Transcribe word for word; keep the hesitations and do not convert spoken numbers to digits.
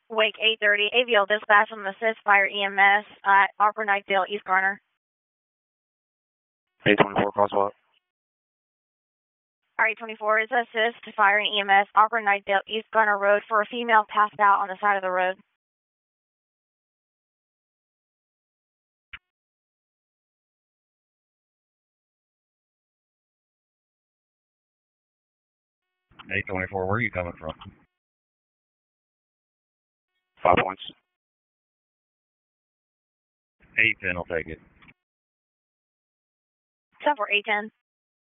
Wake eight thirty, A V L dispatch on the assist fire E M S at Opera Knightdale, East Garner. eight twenty-four, crosswalk. R eight twenty-four is assist to fire and E M S, Opera Knightdale, East Garner Road for a female passed out on the side of the road. eight twenty-four, where are you coming from? Five points. eight ten, I'll take it. ten for eight ten.